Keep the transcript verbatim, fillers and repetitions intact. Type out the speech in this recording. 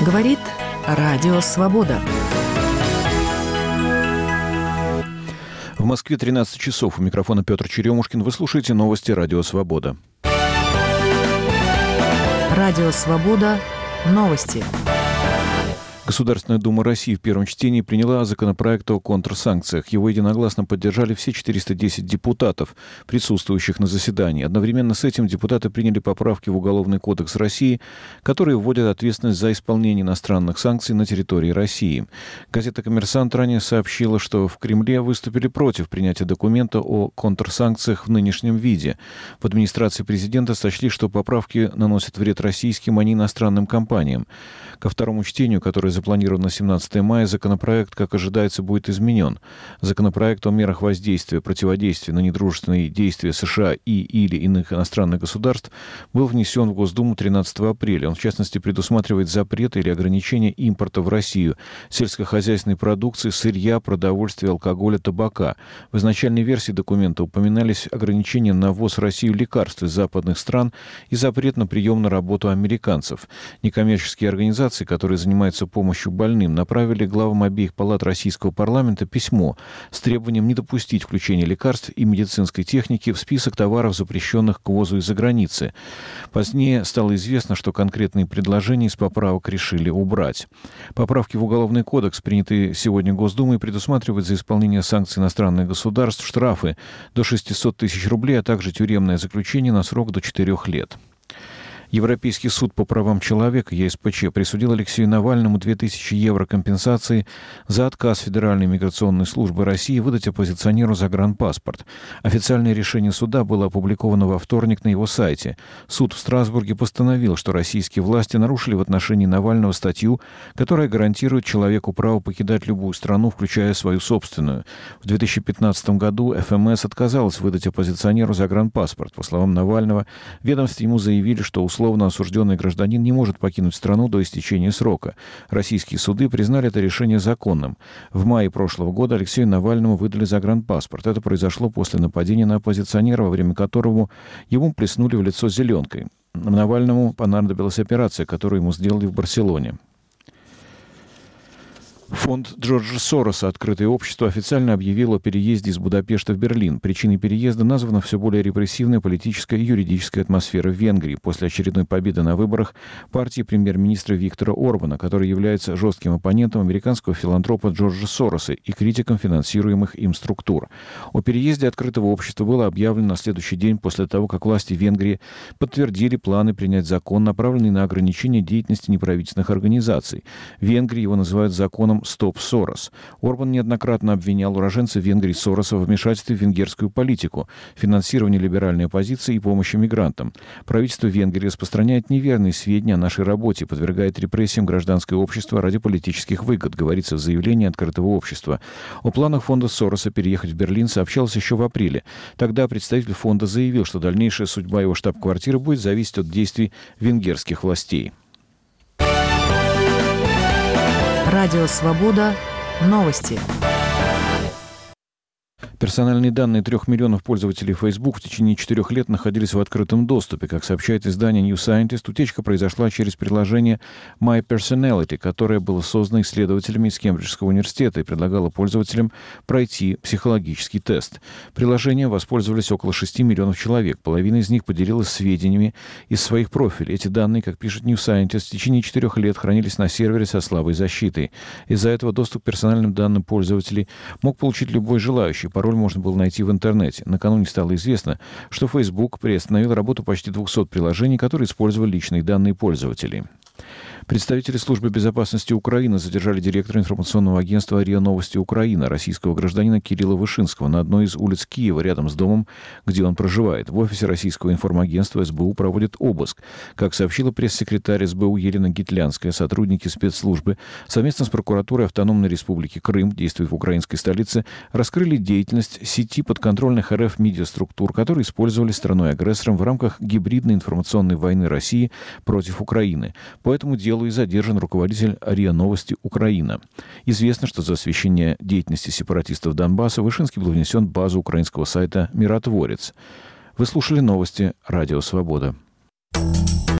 Говорит Радио Свобода. В Москве тринадцать часов. У микрофона Петр Черемушкин. Вы слушаете новости Радио Свобода. Радио Свобода. Новости. Государственная Дума России в первом чтении приняла законопроект о контрсанкциях. Его единогласно поддержали все четыреста десять депутатов, присутствующих на заседании. Одновременно с этим депутаты приняли поправки в Уголовный кодекс России, которые вводят ответственность за исполнение иностранных санкций на территории России. Газета «Коммерсант» ранее сообщила, что в Кремле выступили против принятия документа о контрсанкциях в нынешнем виде. В администрации президента сочли, что поправки наносят вред российским, а не иностранным компаниям. Ко второму чтению, которое запланировано на семнадцатое мая, законопроект, как ожидается, будет изменен. Законопроект о мерах воздействия, противодействия на недружественные действия США и или иных иностранных государств был внесен в Госдуму тринадцатого апреля. Он, в частности, предусматривает запрет или ограничение импорта в Россию сельскохозяйственной продукции, сырья, продовольствия, алкоголя, табака. В изначальной версии документа упоминались ограничения на ввоз в Россию лекарств из западных стран и запрет на прием на работу американцев. Некоммерческие организации, которые занимаются помощью больным, направили главам обеих палат российского парламента письмо с требованием не допустить включения лекарств и медицинской техники в список товаров, запрещенных к ввозу из-за границы. Позднее стало известно, что конкретные предложения из поправок решили убрать. Поправки в Уголовный кодекс, принятые сегодня Госдумой, предусматривают за исполнение санкций иностранных государств штрафы до шестьсот тысяч рублей, а также тюремное заключение на срок до четырех лет. Европейский суд по правам человека, Е С П Ч, присудил Алексею Навальному две тысячи евро компенсации за отказ Федеральной миграционной службы России выдать оппозиционеру загранпаспорт. Официальное решение суда было опубликовано во вторник на его сайте. Суд в Страсбурге постановил, что российские власти нарушили в отношении Навального статью, которая гарантирует человеку право покидать любую страну, включая свою собственную. В две тысячи пятнадцатом году Эф Эм Эс отказалась выдать оппозиционеру загранпаспорт. По словам Навального, в ведомстве ему заявили, что условия Условно осужденный гражданин не может покинуть страну до истечения срока. Российские суды признали это решение законным. В мае прошлого года Алексею Навальному выдали загранпаспорт. Это произошло после нападения на оппозиционера, во время которого ему плеснули в лицо зеленкой. Навальному понадобилась операция, которую ему сделали в Барселоне. Фонд Джорджа Сороса «Открытое общество» официально объявил о переезде из Будапешта в Берлин. Причиной переезда названа все более репрессивная политическая и юридическая атмосфера в Венгрии после очередной победы на выборах партии премьер-министра Виктора Орбана, который является жестким оппонентом американского филантропа Джорджа Сороса и критиком финансируемых им структур. О переезде «Открытого общества» было объявлено на следующий день после того, как власти Венгрии подтвердили планы принять закон, направленный на ограничение деятельности неправительственных организаций. В Венгрии его называют законом «Стоп Сорос». Орбан неоднократно обвинял уроженцев Венгрии Сороса в вмешательстве в венгерскую политику, финансировании либеральной оппозиции и помощи мигрантам. Правительство Венгрии распространяет неверные сведения о нашей работе, подвергает репрессиям гражданское общество ради политических выгод, говорится в заявлении Открытого общества. О планах фонда Сороса переехать в Берлин сообщалось еще в апреле. Тогда представитель фонда заявил, что дальнейшая судьба его штаб-квартиры будет зависеть от действий венгерских властей. Радио Свобода. Новости. Персональные данные трех миллионов пользователей Facebook в течение четырех лет находились в открытом доступе. Как сообщает издание New Scientist, утечка произошла через приложение My Personality, которое было создано исследователями из Кембриджского университета и предлагало пользователям пройти психологический тест. Приложением воспользовались около шести миллионов человек. Половина из них поделилась сведениями из своих профилей. Эти данные, как пишет New Scientist, в течение четырех лет хранились на сервере со слабой защитой. Из-за этого доступ к персональным данным пользователей мог получить любой желающий. Пароль можно было найти в интернете. Накануне стало известно, что Facebook приостановил работу почти двухсот приложений, которые использовали личные данные пользователей. Представители службы безопасности Украины задержали директора информационного агентства РИА Новости Украина, российского гражданина Кирилла Вышинского, на одной из улиц Киева, рядом с домом, где он проживает. В офисе российского информагентства Эс Бэ У проводит обыск. Как сообщила пресс-секретарь Эс Бэ У Елена Гитлянская, сотрудники спецслужбы совместно с прокуратурой Автономной Республики Крым, действует в украинской столице, раскрыли деятельность сети подконтрольных эр эф медиаструктур, которые использовали страной-агрессором в рамках гибридной информационной войны России против Украины. По этому делу и задержан руководитель РИА Новости Украина. Известно, что за освещение деятельности сепаратистов Донбасса Вышинский был внесен в базу украинского сайта «Миротворец». Вы слушали новости Радио Свобода.